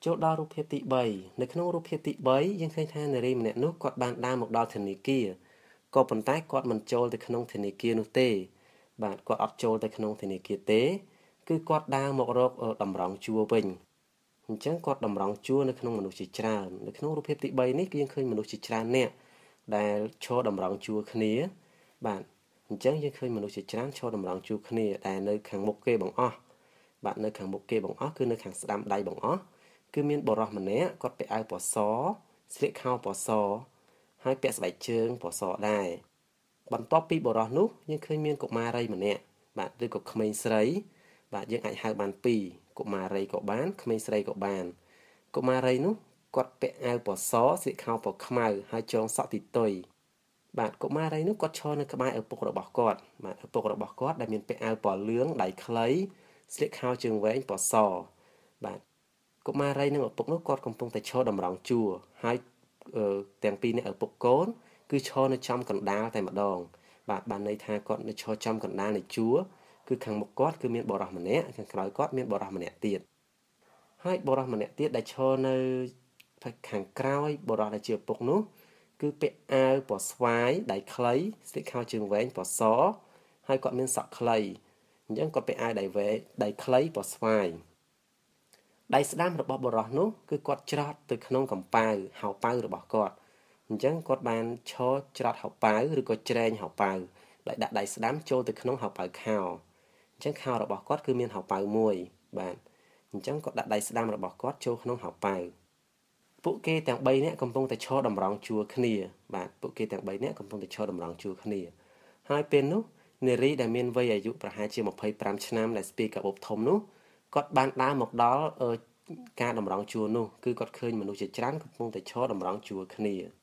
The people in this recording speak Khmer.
ចូលដល់រូបភាពទី3នៅក្នុងរូបភាពទី3យើងឃើញថានារីម្នាក់នោះគាត់បានដើរមកដល់ធនាគារក៏ប៉ុន្តែគាត់មិនចូលទៅក្នុងធនាគារនោះទេបាទគាត់អត់ចូលទៅក្នុងធនាគារទេគឺគាត់ដើរមករកតម្រង់ជួរវិញអញ្ចឹងគាត់តម្រង់ជួរនៅក្នុងមនុស្សជាច្រើននៅក្នុងរូបភាពទី3នេះគឺយើងឃើញមនុស្សជាច្រើនអ្នកដែលឈរតម្រង់ជួរគ្នាបាទអញ្ចឹងយើងឃើញមនុស្សជាច្រើនឈរតម្រង់ជួរគ្នាដែលនៅខាងមុខគេបង្អស់បាទនៅខាងមុខគេបង្អស់គឺនៅខាងស្ដាំដៃបង្អស់គឺមានបរិសម្នាក់គាត់ពាក់អាវពណ៌សស្លៀកខោពណ៌សហើយពាក់ស្បែកជើងពណ៌សដែរបន្ទាប់ពីបរិសនោះយើងឃើញមានកុមារីម្នាក់បាទឬក៏ក្មេងស្រីបាទយើងអាចហៅបានពីរកុមារីក៏បានក្មេងស្រីក៏បានកុមារីនោះគាត់ពាក់អាវពណ៌សស្លៀកខោពណ៌ខ្មៅហើយចងសក់ទីតុយបាទកុមារីនោះគាត់ឈរនៅក្បែរឪពុករបស់គាត់បាទឪពុករបស់គាត់ដែលមានពាក់អាវពណ៌លឿងដៃខ្លីស្លៀកខោជើងវែងពណ៌សបាទកុមារីនិងឪពុកនោះគាត់កំពុងតែឈរតម្រង់ជួរហើយទាំងពីរនាក់ឪពុកកូនគឺឈរនៅចំកណ្ដាលតែម្ដងបាទបានន័យថាគាត់នៅឈរចំកណ្ដាលនៃជួរគឺខាងមុខគាត់គឺមានបរិសម្នាក់ខាងក្រោយគាត់មានបរិសម្នាក់ទៀតហើយបរិសម្នាក់ទៀតដែលឈរនៅខាងក្រោយបរិសដែលជាឪពុកនោះគឺពាក់អាវពណ៌ស្វាយដៃខ្លីស្លៀកខោជើងវែងពណ៌សហើយគាត់មានសក់ខ្លីអញ្ចឹងគាត់ពាក់អាវដៃខ្លីពណ៌ស្វាយដៃស្ដាំរបស់បរិសនោះគឺគាត់ច្រត់ទៅក្នុងកំប៉ាវហៅប៉ៅរបស់គាត់អញ្ចឹងគាត់បានឈរច្រត់ហៅប៉ៅឬក៏ច្រែងហៅប៉ៅដោយដាក់ដៃស្ដាំចូលទៅក្នុងហៅប៉ៅខោអញ្ចឹងខោរបស់គាត់គឺមានហៅប៉ៅមួយបាទអញ្ចឹងគាត់ដាក់ដៃស្ដាំរបស់គាត់ចូលក្នុងហៅប៉ៅពួកគេទាំង3នាក់កំពុងតែឈរតម្រង់ជួរគ្នាបាទពួកគេទាំង3នាក់កំពុងតែឈរតម្រង់ជួរគ្នាហើយពេលនោះនារីដែលមានវ័យអាយុប្រហែលជា25ឆ្នាំដែលស្ពាយកាបូបធំនោះគាត់បានដើរមកដល់ការតម្រង់ជួរនោះគឺគាត់ឃើញមនុស្សជាច្រើនកំពុងតែឈរតម្រង់ជួរគ្នា